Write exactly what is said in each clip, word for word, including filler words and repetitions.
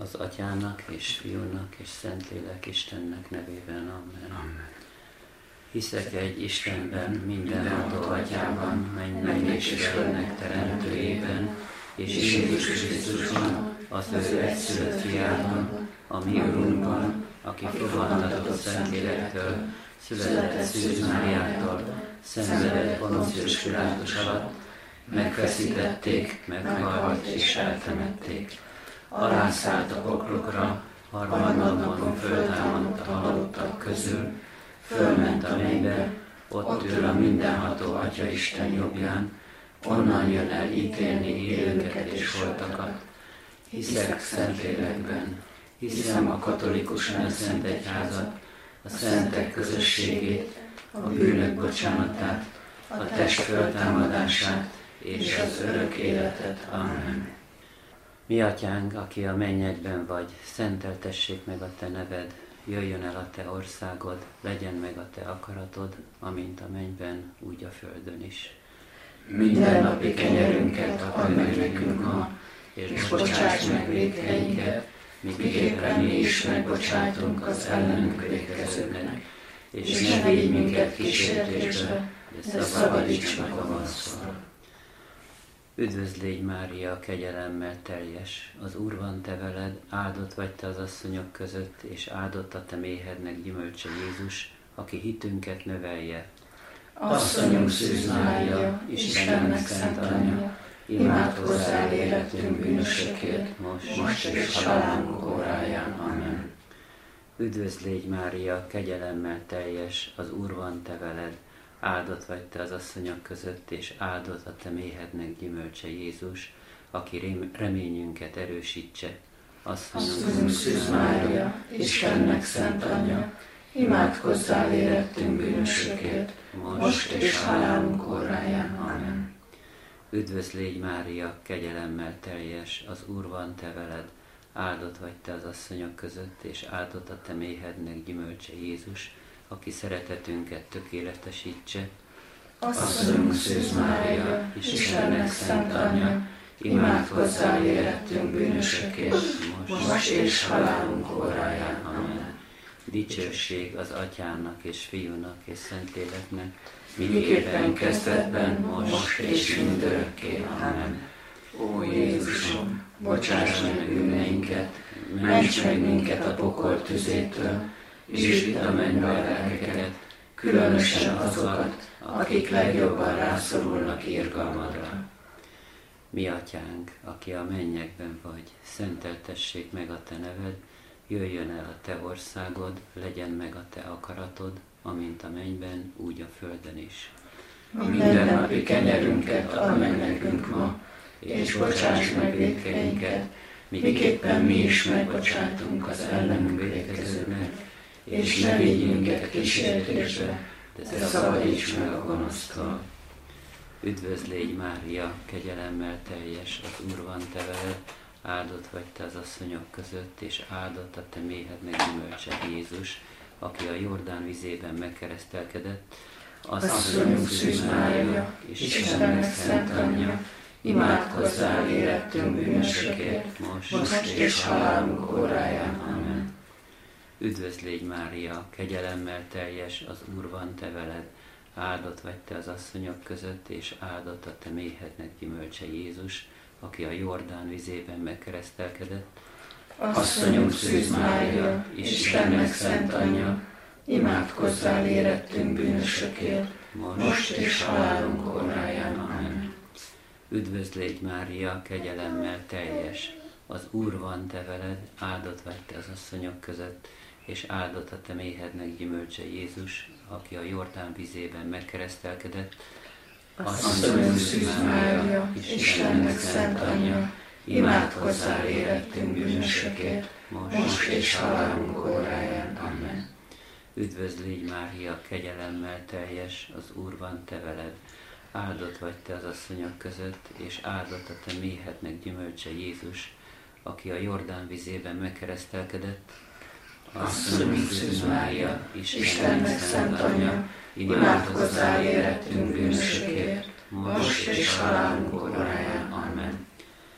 Az Atyának és Fiúnak és Szentlélek Istennek nevében. Amen. Amen. Hiszek egy Istenben, mindenható Atyában, mennynek és földnek teremtőjében, és Jézus Krisztusban, az ő egyszülött Fiában, a mi Urunkban, aki fogantatott Szentlélektől, született Szűz Máriától, szenvedett Poncius Pilátus alatt, megfeszítették, meghalt és eltemették. Alászállt a poklokra, harmadnapon föltámadt a halottak közül, fölment a mennybe, ott ül a mindenható Atya Isten jobbján, onnan jön el ítélni élőket és holtakat. Hiszek Szentlélekben, hiszem a katolikus szent egyházat, a szentek közösségét, a bűnök bocsánatát, a test föltámadását és az örök életet. Amen. Mi Atyánk, aki a mennyekben vagy, szenteltessék meg a Te neved, jöjjön el a Te országod, legyen meg a Te akaratod, amint a mennyben, úgy a földön is. Mindennapi kenyerünket add meg nekünk ma, és bocsáss meg vétkeinket, miképpen mi is megbocsátunk az ellenünk vétkezőknek, és ne védj minket kísértésbe, de szabadíts meg a gonosztól. Üdvözl légy Mária, kegyelemmel teljes, az Úr van te veled, áldott vagy te az asszonyok között, és áldott a te méhednek gyümölcse Jézus, aki hitünket növelje. Asszonyunk Szűz Mária, Istennek szent anyja, imádkozzál életünk bűnösökért, most, most és halálunk óráján. Amen. Üdvözl légy Mária, kegyelemmel teljes, az Úr van te veled, áldott vagy te az asszonyok között, és áldott a te méhednek gyümölcse Jézus, aki reményünket erősítse. Asszonyunk Szűz Mária, Istennek szent anyja, imádkozzál érettünk bűnösökért, most és halálunk óráján. Amen. Üdvözl légy Mária, kegyelemmel teljes, az Úr van te veled, áldott vagy te az asszonyok között, és áldott a te méhednek gyümölcse Jézus, aki szeretetünket tökéletesítse. Asszonyunk Szűz Mária, Istennek szent anyja, imádkozzál érettünk bűnösökért, most és halálunk óráján. Amen. Dicsőség az Atyának és Fiúnak és Szentléleknek, miképpen kezdetben, most és mindörökké. Amen. Ó Jézusom, bocsáss meg bűneinket, ments meg minket a pokol tüzétől, és vidd a mennybe a lelkeket, különösen azokat, akik legjobban rászorulnak irgalmadra. Mi Atyánk, aki a mennyekben vagy, szenteltessék meg a te neved, jöjjön el a te országod, legyen meg a te akaratod, amint a mennyben, úgy a földön is. Mindennapi kenyerünket add meg nekünk ma, és bocsáss meg vétkeinket, miképpen mi is megbocsátunk az ellenünk vétkezőknek, és ne vigy minket kísértésbe, de szabadíts meg a gonosztól. Üdvözl légy Mária, kegyelemmel teljes, az Úr van te veled, áldott vagy te az asszonyok között, és áldott a te méhednek gyümölcse Jézus, aki a Jordán vizében megkeresztelkedett. Asszonyunk Szűz Mária, Istennek szent anyja, imádkozzál érettünk bűnösökért, most, most és halálunk óráján. Amen. Üdvözl légy Mária, kegyelemmel teljes, az Úr van te veled, áldott vagy te az asszonyok között, és áldott a te méhednek gyümölcse Jézus, aki a Jordán vizében megkeresztelkedett. Asszonyunk Szűz Mária, Istennek szent anyja, imádkozzál érettünk bűnösökért, most és halálunk óráján. Amen. Üdvözl légy Mária, kegyelemmel teljes, az Úr van te veled, áldott vagy te az asszonyok között, és áldott a te méhednek gyümölcse Jézus, aki a Jordán vizében megkeresztelkedett. Asszonyunk Szűz Mária, Istennek szent anyja, imádkozzál érettünk bűnösökért, most és halálunk óráján. Amen. Üdvözl légy Mária, kegyelemmel teljes, az Úr van te veled, áldott vagy te az asszonyok között, és áldott a te méhednek gyümölcse Jézus, aki a Jordán vizében megkeresztelkedett. Asszonyunk Szűz Mária, Istennek szent anyja, imádkozzál érettünk bűnösökért, most és halálunk óráján. Amen.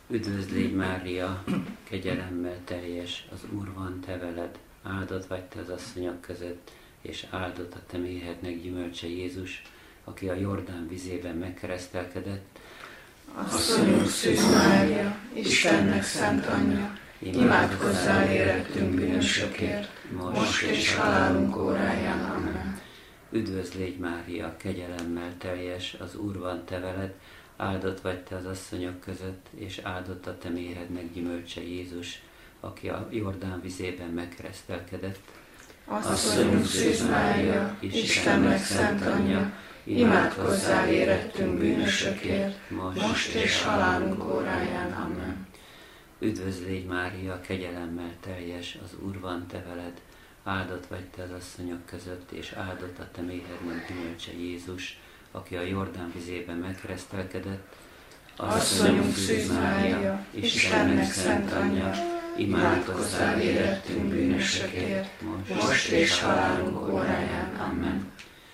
Üdvözl légy Mária, kegyelemmel teljes, az Úr van te veled, áldott vagy te az asszonyok között, és áldott a te méhednek gyümölcse Jézus, aki a Jordán vizében megkeresztelkedett. Asszonyunk Szűz Mária, Istennek szent anyja, imádkozzál érettünk bűnösökért, most és halálunk óráján. Amen. Üdvözl légy Mária, kegyelemmel teljes, az Úr van te veled, áldott vagy te az asszonyok között, és áldott a te méhednek gyümölcse Jézus, aki a Jordán vizében megkeresztelkedett. Asszonyunk Szűz Mária, Istennek szent anyja, imádkozzál érettünk bűnösökért, most és halálunk óráján. Amen. Üdvözl légy Mária, kegyelemmel teljes, az Úr van te veled, áldott vagy te az asszonyok között, és áldott a te méhednek gyümölcse Jézus, aki a Jordán vizében megkeresztelkedett. Asszonyunk Szűz Mária, Istennek szent anyja, imádkozzál érettünk bűnösökért, most és halálunk óráján. Amen.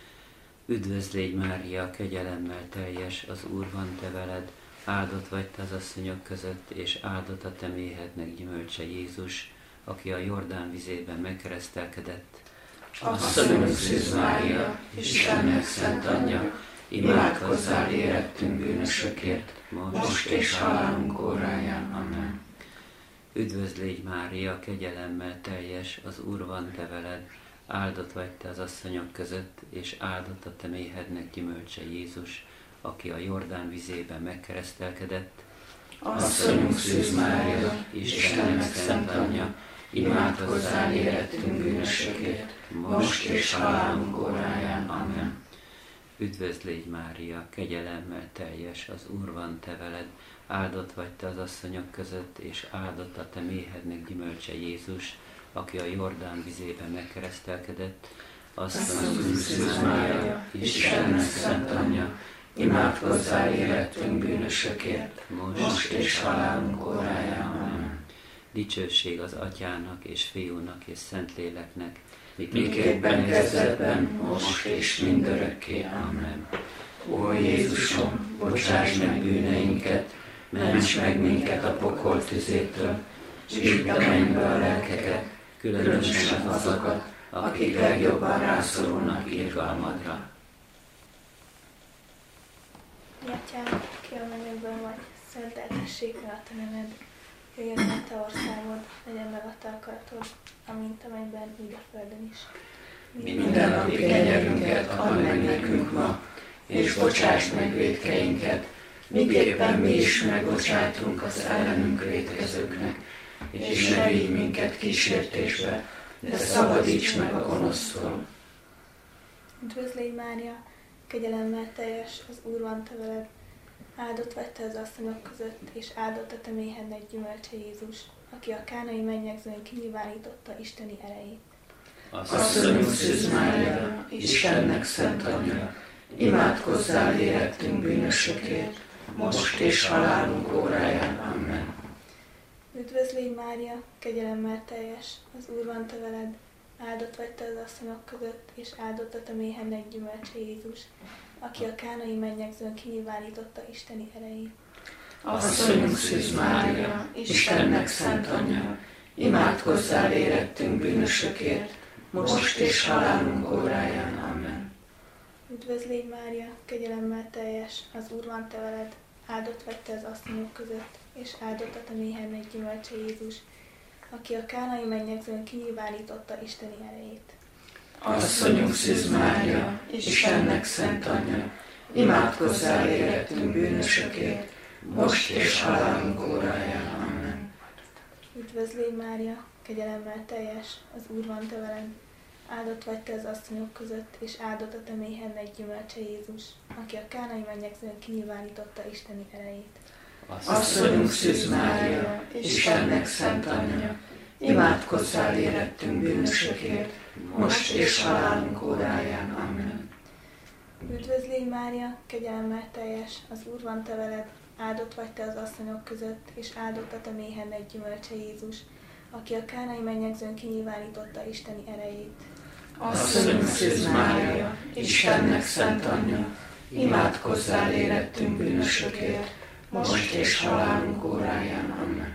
Üdvözl légy Mária, kegyelemmel teljes, az Úr van te veled, áldott vagy te az asszonyok között, és áldott a te méhednek gyümölcse Jézus, aki a Jordán vizében megkeresztelkedett. Asszonyunk Szűz Mária, Istennek szent anyja, imádkozzál érettünk bűnösökért, most és halálunk óráján. Amen. Üdvözl légy Mária, kegyelemmel teljes, az Úr van te veled, áldott vagy te az asszonyok között, és áldott a te méhednek gyümölcse Jézus, aki a Jordán vizében megkeresztelkedett. Asszonyunk Szűz Mária, Istennek szent anyja, imádkozzál érettünk bűnösökért, most és halálunk óráján. Amen. Üdvözl légy Mária, kegyelemmel teljes, az Úr van te veled, áldott vagy te az asszonyok között, és áldott a te méhednek gyümölcse Jézus, aki a Jordán vizében megkeresztelkedett. Asszonyunk Szűz Mária, Istennek szent anyja, imádkozzál érettünk bűnösökért, most és halálunk óráján. Amen. Dicsőség az Atyának és Fiúnak és Szentléleknek, miképpen kezdetben, most és mindörökké. Amen. Ó Jézusom, bocsáss meg bűneinket, ments meg minket a pokol tüzétől, és vidd a mennybe a lelkeket, különösen azokat, akik legjobban rászorulnak irgalmadra. Mi Atyánk, ki a mennyekben vagy, szenteltessék meg a te neved, jöjjön a te országod, legyen meg a te akaratod, amint a mennyben, úgy a földön is. Minden napi kenyerünket add meg nekünk ma, és bocsáss meg vétkeinket, miképpen mi is megbocsátunk az ellenünk vétkezőknek, és ne vigy minket kísértésbe, de szabadíts meg a gonosztól. Üdvözl légy Mária, kegyelemmel teljes, az Úr van te veled, áldott vagy te az asszonyok között, és áldott a te méhednek gyümölcse Jézus, aki a kánai mennyegzőn kinyilvánította isteni erejét. Asszonyunk Szűz Mária, Istennek szent anyja, imádkozzál érettünk bűnösökért, most és halálunk óráján. Amen. Üdvözl légy Mária, kegyelemmel teljes, az Úr van te veled, áldott vagy te az asszonyok között, és áldott a te méhednek gyümölcse Jézus, aki a kánai mennyegzőn kinyilvánította isteni erejét. Asszonyunk Szűz Mária, Istennek szent anyja, imádkozzál érettünk bűnösökért, most és halálunk óráján. Amen. Üdvözl légy Mária, kegyelemmel teljes, az Úr van te veled, áldott vagy te az asszonyok között, és áldott a te méhednek gyümölcse Jézus, aki a kánai mennyegzőn kinyilvánította isteni erejét. Asszonyunk Szűz Mária, Istennek szent anyja, imádkozzál érettünk bűnösökért, most és halálunk óráján. Amen. Üdvözl légy Mária, kegyelemmel teljes, az Úr van te veled, áldott vagy te az asszonyok között, és áldott a te méhednek gyümölcse Jézus, aki a kánai mennyegzőn kinyilvánította isteni erejét. Asszonyunk Szűz Mária, Istennek szent anyja, imádkozzál érettünk bűnösökért, most és halálunk óráján. Amen. Üdvözl légy Mária, kegyelemmel teljes, az Úr van te veled, áldott vagy te az asszonyok között, és áldott a te méhednek gyümölcse Jézus, aki a kánai mennyegzőn kinyilvánította isteni erejét. Asszonyunk Szűz Mária, Istennek szent anyja, imádkozzál érettünk bűnösökért, most és halálunk óráján. Amen.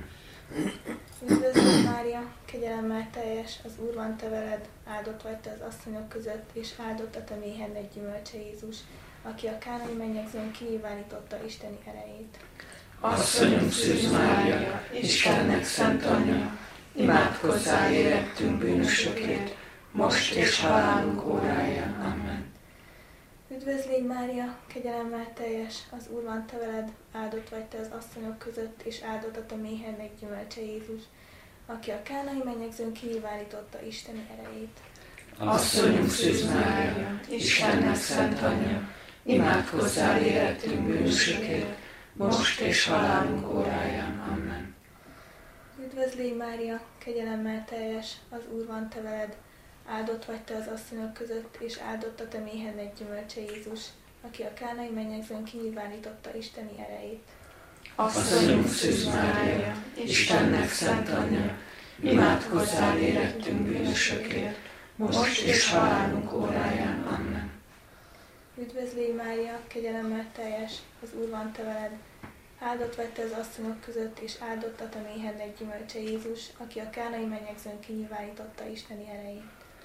Üdvözlő Mária, kegyelemmel teljes, az Úr van te veled, áldott vagy te az asszonyok között, és áldott a te méhednek gyümölcse Jézus, aki a kánai mennyegzőn kinyilvánította Isteni erejét. Asszonyunk Szűz Mária, Istennek szent anyja, imádkozzál érettünk bűnösökért, most és halálunk óráján. Amen. Üdvözlégy Mária, kegyelemmel teljes, az Úr van te veled, áldott vagy te az asszonyok között, és áldott a te méhednek gyümölcse Jézus, aki a kánai mennyegzőn kinyilvánította Isteni erejét. Asszonyunk Szűz Mária, Istennek szent anyja, imádkozzál érettünk bűnösökért, most és halálunk óráján. Amen. Üdvözlégy Mária, kegyelemmel teljes, az Úr van te veled, áldott vagy te az asszonyok között, és áldott a te méhednek gyümölcse Jézus, aki a kánai mennyegzőn kinyilvánította Isteni erejét. Asszonyunk Szűz Mária, Istennek szent anyja, imádkozzál érettünk bűnösökért, most és halálunk óráján. Amen. Üdvözlégy Mária, kegyelemmel teljes, az Úr van te veled, áldott vagy te az asszonyok között, és áldott a te méhednek gyümölcse Jézus, aki a kánai mennyegzőn kinyilvánította Isteni erejét.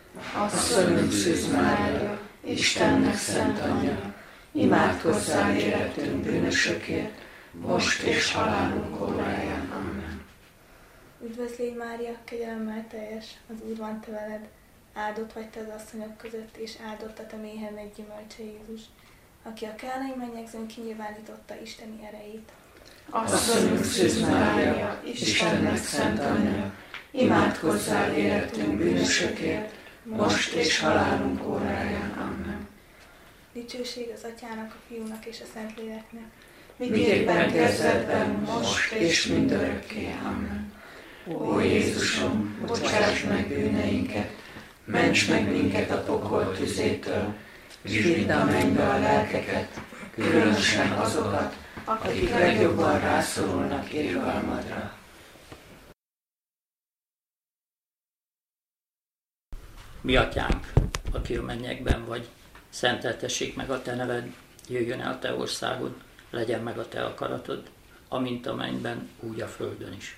Asszonyunk Szűz Mária, Istennek szent anyja, imádkozzál érettünk bűnösökért, most és halálunk óráján. Amen. Üdvözlégy Mária, kegyelemmel teljes, az Úr van te veled, áldott vagy te az asszonyok között, és áldott a te méhednek gyümölcse Jézus, aki a kánai mennyegzőn kinyilvánította Isteni erejét. Asszonyunk Szűz Mária, Istennek szent anyja, imádkozzál érettünk bűnösökért, most és halálunk óráján. Amen. Dicsőség az Atyának, a Fiúnak és a Szentléleknek, miképpen kezdetben, most és mindörökké. Amen. Ó Jézusom, bocsáss meg bűneinket, ments meg minket a pokol tüzétől, és vidd a mennybe a lelkeket, különösen azokat, akik legjobban rászorulnak irgalmadra. Mi atyánk, aki a mennyekben vagy, szenteltessék meg a te neved, jöjjön el a te országod, legyen meg a te akaratod, amint a mennyben, úgy a földön is.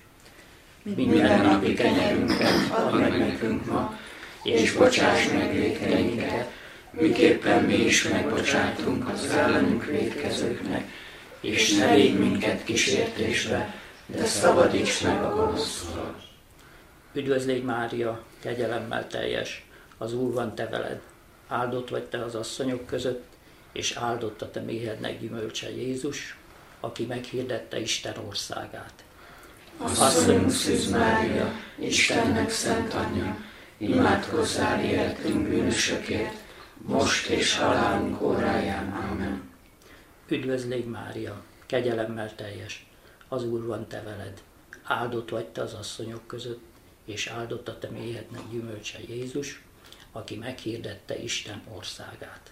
Minden napi kenyerünket add meg nekünk ma, és bocsáss meg vétkeinket, miképpen mi is megbocsátunk az ellenünk vétkezőknek, és ne védj minket kísértésbe, de szabadíts meg a gonosztól. Üdvözlégy Mária, kegyelemmel teljes, az Úr van te veled, áldott vagy te az asszonyok között, és áldott a te méhednek gyümölcse Jézus, aki meghirdette Isten országát. Asszonyunk Szűz Mária, Istennek szent anyja, imádkozzál érettünk bűnösökért, most és halálunk óráján. Amen. Üdvözlégy Mária, kegyelemmel teljes, az Úr van te veled, áldott vagy te az asszonyok között, és áldott a te méhednek gyümölcse Jézus, aki meghirdette Isten országát.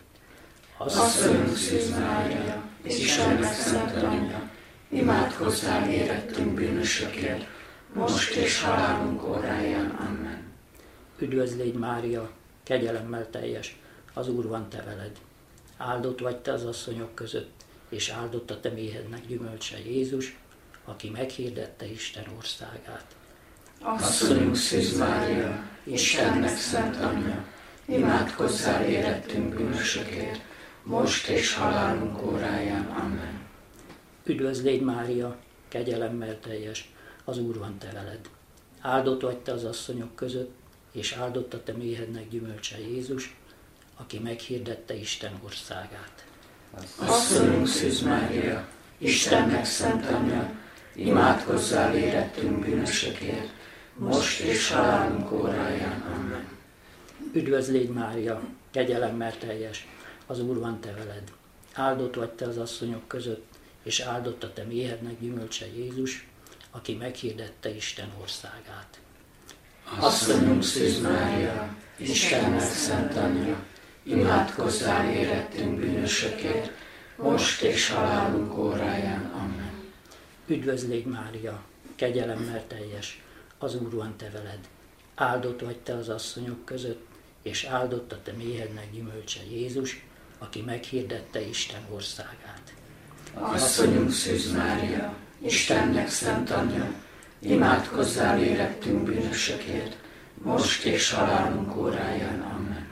Asszonyunk Szűz Mária, Istennek szent anyja, imádkozzál érettünk bűnösökért, most és halálunk óráján. Amen. Üdvözlégy Mária, kegyelemmel teljes, az Úr van te veled, áldott vagy te az asszonyok között, és áldott a te méhednek gyümölcse Jézus, aki meghirdette Isten országát. Asszonyunk Szűz Mária, Istennek szent anyja, imádkozzál érettünk bűnösökért, most és halálunk óráján. Amen. Üdvözlégy Mária, kegyelemmel teljes, az Úr van te veled, áldott vagy te az asszonyok között, és áldott a te méhednek gyümölcse Jézus, aki meghirdette Isten országát. Asszonyunk Szűz Mária, Istennek szent anyja, imádkozzál érettünk bűnösökért, most és halálunk óráján. Amen. Üdvözlégy Mária, kegyelemmel teljes, az Úr van te veled, áldott vagy te az asszonyok között, és áldott a te méhednek gyümölcse Jézus, aki meghirdette Isten országát. Asszonyunk Szűz Mária, Istennek szent anyja, imádkozzál érettünk bűnösökért, most és halálunk óráján. Amen. Üdvözlégy Mária, kegyelemmel teljes, az Úr van te veled, áldott vagy te az asszonyok között, és áldott a te méhednek gyümölcse Jézus, aki meghirdette Isten országát. Asszonyunk Szűz Mária, Istennek szent anyja, imádkozzál érettünk bűnösökért, most és halálunk óráján. Amen.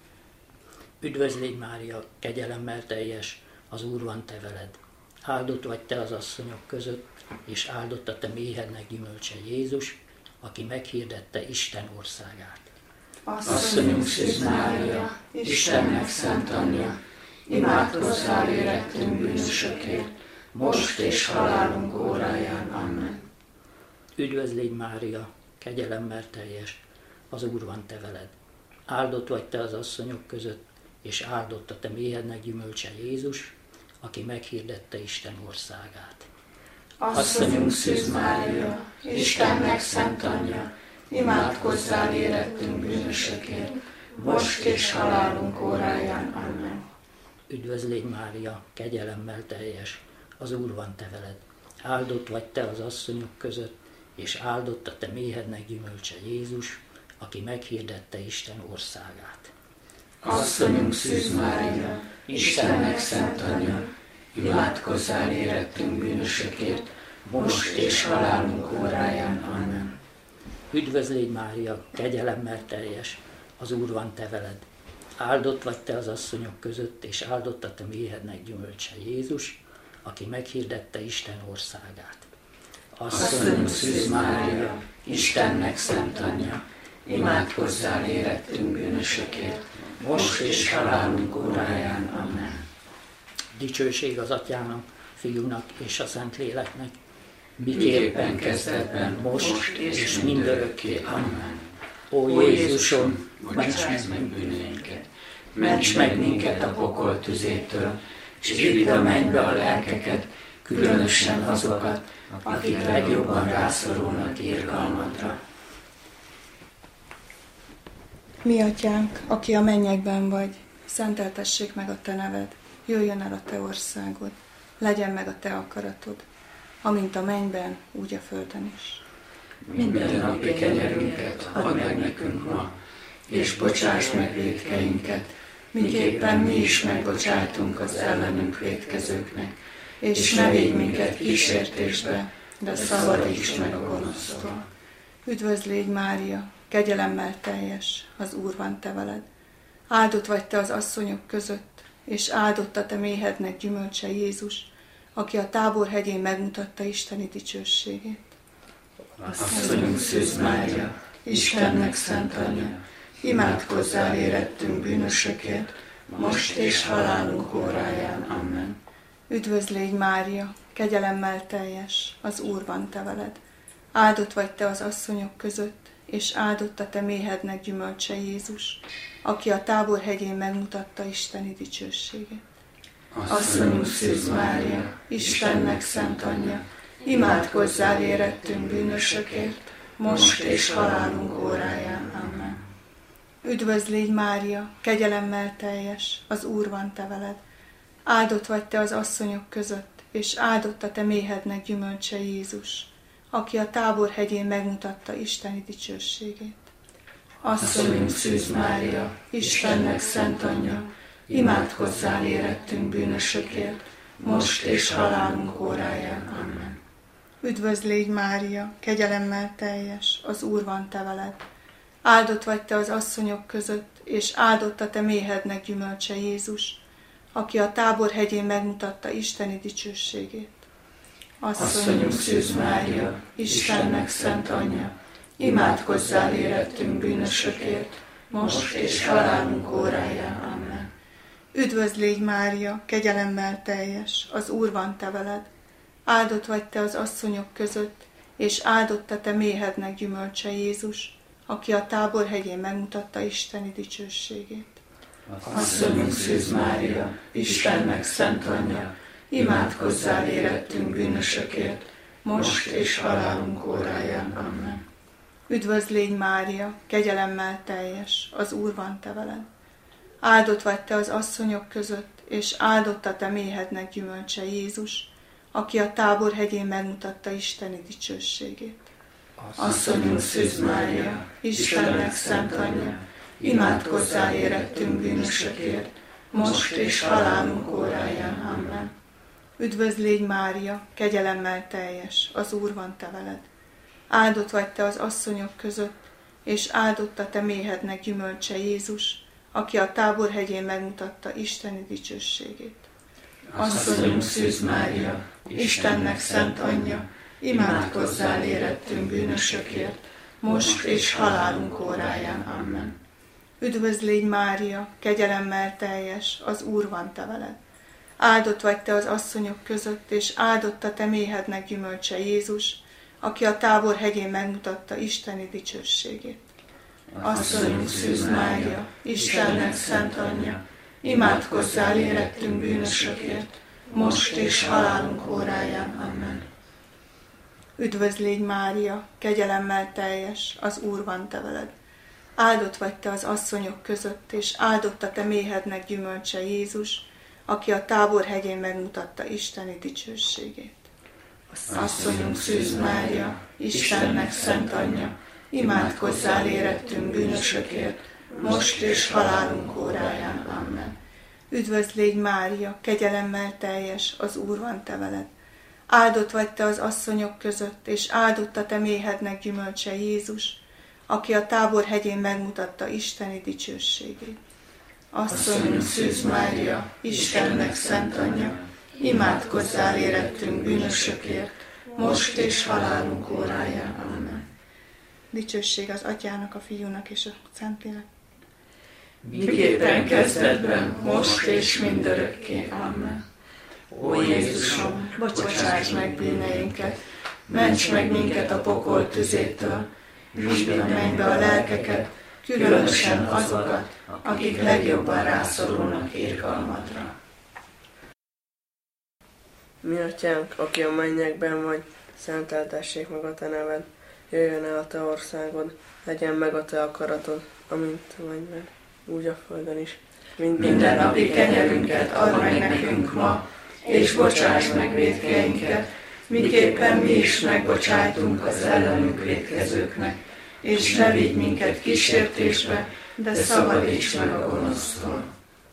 Üdvözl légy Mária, kegyelemmel teljes, az Úr van te veled. Áldott vagy te az asszonyok között, és áldott a te méhednek gyümölcse Jézus, aki meghirdette Isten országát. Asszonyunk Szűz Mária, Istennek szent anyja, imádkozzál érettünk bűnösökért, most és halálunk óráján. Amen. Üdvözl légy Mária, kegyelemmel teljes, az Úr van te veled. Áldott vagy te az asszonyok között, és áldott a te méhednek gyümölcse Jézus, aki meghirdette Isten országát. Asszonyunk Szűz Mária, Istennek szent anyja, imádkozzál érettünk bűnösökért, most és halálunk óráján. Amen. Üdvözl légy Mária, kegyelemmel teljes, az Úr van te veled. Áldott vagy te az asszonyok között, és áldott a te méhednek gyümölcse Jézus, aki meghirdette Isten országát. Asszonyunk Szűz Mária, Istennek szent anyja, imádkozzál érettünk bűnösökért, most és halálunk óráján. Amen. Üdvözl légy Mária, kegyelemmel teljes, az Úr van te veled. Áldott vagy te az asszonyok között, és áldott a te méhednek gyümölcse Jézus, aki meghirdette Isten országát. Asszonyunk Szűz Mária, Istennek szent anyja, imádkozzál érettünk bűnösökért, most és halálunk óráján. Amen. Dicsőség az Atyának, Fiúnak és a Szentléleknek, miképpen kezdetben, most és mindörökké. Amen. Ó Jézusom, ments meg bűneinket, ments meg minket a pokol tüzétől, és vidd a mennybe a lelkeket, különösen azokat, akik legjobban rászorulnak irgalmadra. Mi atyánk, aki a mennyekben vagy, szenteltessék meg a te neved, jöjjön el a te országod, legyen meg a te akaratod, amint a mennyben, úgy a földön is. Minden napi kenyerünket add meg nekünk ma, és bocsáss meg vétkeinket, miképpen mi is megbocsátunk az ellenünk vétkezőknek, és ne védj minket kísértésbe, de szabadíts meg a gonosztól. Üdvözl légy Mária, kegyelemmel teljes, az Úr van te veled. Áldott vagy te az asszonyok között, és áldott a te méhednek gyümölcse Jézus, aki a Tábor hegyén megmutatta isteni dicsőségét. Asszonyunk Szűz Mária, Istennek szent anyja, imádkozzál érettünk bűnösökért, most és halálunk óráján. Amen. Üdvözl légy Mária, kegyelemmel teljes, az Úr van te veled. Áldott vagy te az asszonyok között, és áldott a te méhednek gyümölcse Jézus, aki a Tábor hegyén megmutatta isteni dicsőségét. Asszonyunk Szűz Mária, Istennek szent anyja, imádkozzál érettünk bűnösökért, most és halálunk óráján. Amen. Üdvözl légy Mária, kegyelemmel teljes, az Úr van te veled. Áldott vagy te az asszonyok között, és áldott a te méhednek gyümölcse Jézus, aki a Tábor hegyén megmutatta isteni dicsőségét. Asszonyunk Szűz Mária, Istennek szent anyja, imádkozzál érettünk bűnösökért, most és halálunk óráján. Amen. Üdvözl légy Mária, kegyelemmel teljes, az Úr van te veled. Áldott vagy te az asszonyok között, és áldott a te méhednek gyümölcse Jézus, aki a Tábor hegyén megmutatta isteni dicsőségét. Asszonyunk Szűz Mária, Istennek szent anyja, imádkozzál érettünk bűnösökért, most és halálunk óráján. Amen. Üdvözl légy Mária, kegyelemmel teljes, az Úr van te veled. Áldott vagy te az asszonyok között, és áldott a te méhednek gyümölcse Jézus, aki a Tábor hegyén megmutatta isteni dicsőségét. Asszonyunk Szűz Mária, Istennek szent anyja, imádkozzál érettünk bűnösökért, most és halálunk óráján. Amen. Üdvözl légy Mária, kegyelemmel teljes, az Úr van te veled. Áldott vagy te az asszonyok között, és áldott a te méhednek gyümölcse Jézus, aki a Tábor hegyén megmutatta isteni dicsőségét. Asszonyunk Szűz Mária, Istennek szent anyja, imádkozzál érettünk bűnösökért, most és halálunk óráján. Amen. Üdvözl légy Mária, kegyelemmel teljes, az Úr van te veled. Áldott vagy te az asszonyok között, és áldott a te méhednek gyümölcse Jézus, aki a Tábor hegyén megmutatta Isteni dicsőségét. Asszonyunk Szűz Mária, Istennek szent anyja, imádkozzál érettünk bűnösökért, most és halálunk óráján. Amen. Üdvözl légy Mária, kegyelemmel teljes, az Úr van te veled. Áldott vagy te az asszonyok között, és áldott a te méhednek gyümölcse Jézus, aki a Tábor hegyén megmutatta Isteni dicsőségét. Asszonyunk Szűz Mária, Istennek szent anyja, imádkozzál érettünk bűnösökért, most és halálunk óráján. Amen. Üdvözl légy Mária, kegyelemmel teljes, az Úr van te veled. Áldott vagy te az asszonyok között, és áldott a te méhednek gyümölcse Jézus, aki a Tábor hegyén megmutatta Isteni dicsőségét. Asszonyunk Szűz Mária, Istennek szent anyja, imádkozzál érettünk bűnösökért, most és halálunk óráján. Amen. Üdvözl légy Mária, kegyelemmel teljes, az Úr van te veled. Áldott vagy te az asszonyok között, és áldott a te méhednek gyümölcse Jézus, aki a Tábor hegyén megmutatta Isteni dicsőségét. Asszonyunk Szűz Mária, Istennek szent anyja, imádkozzál érettünk bűnösökért, most és halálunk óráján. Amen. Dicsőség az Atyának, a Fiúnak és a Szentlélek. Miképpen kezdetben, most és mindörökké. Amen. Ó Jézusom, bocsáss meg bűneinket, ments meg minket a pokol tüzétől, vidd a mennybe a lelkeket, különösen azokat, akik legjobban rászorulnak irgalmadra. Mi atyánk, aki a mennyekben vagy, szenteltessék meg a te neved, jöjjön el a te országod, legyen meg a te akaratod, amint a mennyben, úgy a földön is. Minden napi kenyerünket add meg nekünk ma, és bocsáss meg vétkeinket, miképpen mi is megbocsájtunk az ellenünk vétkezőknek, és ne vigy minket kísértésbe, de szabadíts meg a gonosztól.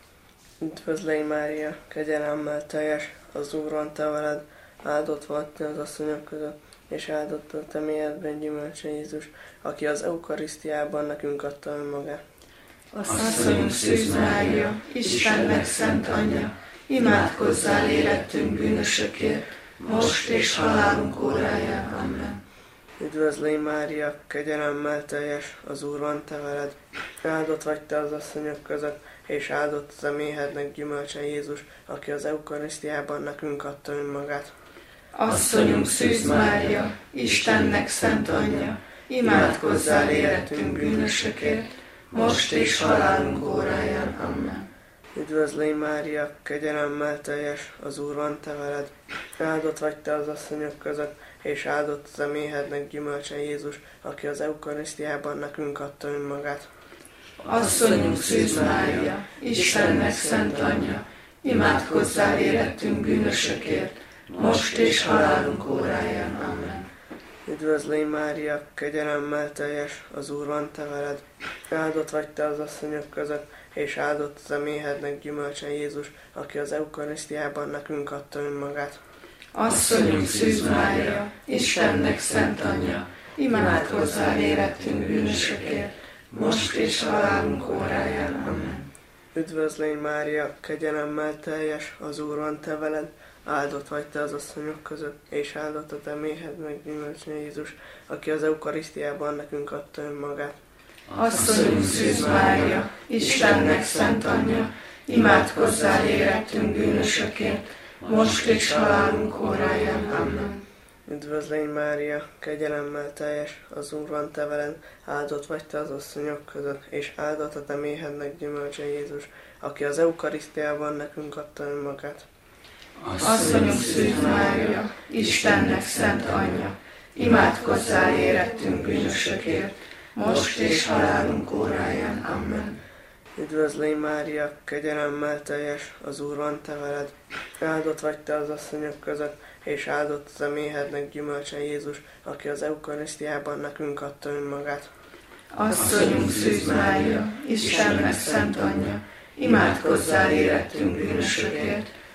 Üdvözl légy Mária, kegyelemmel teljes, az Úr van te veled, áldott vagy te az asszonyok között, és áldott a te méhedben gyümölcse Jézus, aki az eukarisztiában nekünk adta önmagát. Asszonyunk Szűz Mária, Istennek szent anyja, imádkozzál érettünk bűnösökért, most és halálunk óráján. Amen. Üdvözl légy Mária, kegyelemmel teljes, az Úr van te veled, áldott vagy te az asszonyok között, és áldott a te méhednek gyümölcse Jézus, aki az eukarisztiában nekünk adta önmagát. Asszonyunk Szűz Mária, Istennek szent anyja, imádkozzál érettünk bűnösökért, most és halálunk óráján. Amen. Üdvözl légy Mária, kegyelemmel teljes, az Úr van te veled, áldott vagy te az asszonyok között, és áldott a te méhednek gyümölcse Jézus, aki az eukarisztiában nekünk adta önmagát. Asszonyunk Szűz Mária, Istennek szent anyja, imádkozzál érettünk bűnösökért, most és halálunk óráján. Amen. Üdvözl légy Mária, kegyelemmel teljes, az Úr van te veled, áldott vagy te az asszonyok között, és áldott a te méhednek gyümölcse Jézus, aki az eukarisztiában nekünk adta önmagát. Asszonyunk Szűz Mária, Istennek szent anyja, imádkozzál érettünk bűnösökért, most és halálunk óráján. Amen. Üdvözl légy Mária, kegyelemmel teljes, az Úr van te veled, áldott vagy te az asszonyok között, és áldott a te méhednek gyümölcse Jézus, aki az eukarisztiában nekünk adta önmagát. Asszonyunk Szűz Mária, Istennek szent anyja, imádkozzál érettünk bűnösökért, most és halálunk óráján. Amen. Üdvözl légy Mária, kegyelemmel teljes, az Úr van te veled, áldott vagy te az asszonyok között, és áldott a te méhednek gyümölcse Jézus, aki az eukarisztiában nekünk adta önmagát. Asszonyunk Szűz Mária, Istennek szent anyja, imádkozzál érettünk bűnösökért, most és halálunk óráján. Amen. Üdvözl légy Mária, kegyelemmel teljes, az Úr van te veled, áldott vagy te az asszonyok között, és áldott a te méhednek gyümölcse Jézus, aki az eukarisztiában nekünk adta önmagát. Asszonyunk Szűz Mária, Istennek szent anyja, imádkozzál érettünk bűnösökért,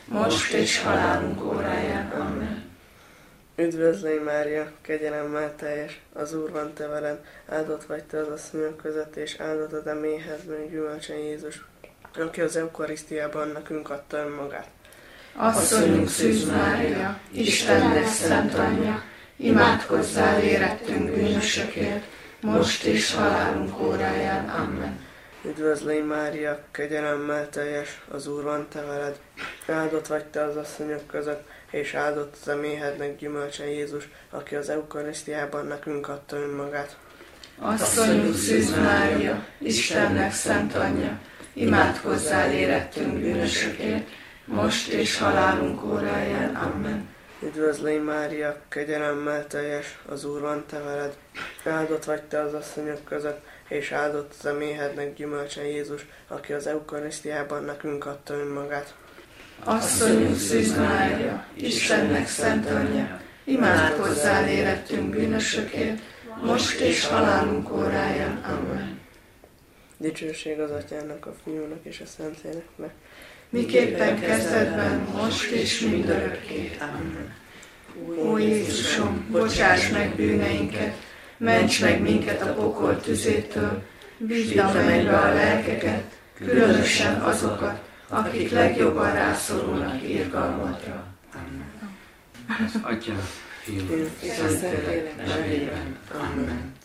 most és halálunk óráján. Amen. Üdvözlégy Mária, kegyelemmel teljes, az Úr van te veled, áldott vagy te az asszonyok között, és áldott a te méhedben gyümölcse Jézus, aki az eukarisztiában nekünk adta önmagát. Asszonyunk Szűz Mária, Istennek szent anyja, imádkozzál érettünk bűnösökért, most és halálunk óráján. Amen. Üdvözlégy Mária, kegyelemmel teljes, az Úr van te veled, áldott vagy te az asszonyok között, és áldott az a méhednek gyümölcse Jézus, aki az eukarisztiában nekünk adta önmagát. Asszonyunk Szűz Mária, Istennek szent anyja, imádkozzál érettünk bűnösökért, most és halálunk óráján. Amen. Üdvözlégy Mária, kegyelemmel teljes, az Úr van te veled, áldott vagy te az asszonyok között, és áldott az a méhednek gyümölcse Jézus, aki az eukarisztiában nekünk adta önmagát. Asszonyunk Szűz Mária, Istennek szent anyja, imádkozzál érettünk bűnösökért, most és halálunk óráján. Amen. Dicsőség az Atyának, a Fiúnak és a Szentléleknek, miképpen kezdetben, most és mindörökké. Amen. Ó Jézusom, bocsáss meg bűneinket, ments meg minket a pokol tüzétől, vidd a mennybe a lelkeket, különösen azokat, akik legjobban rászorulnak irgalmadra. Amen. Az Atya, Fiú, és a Szentlélek nevében. Amen.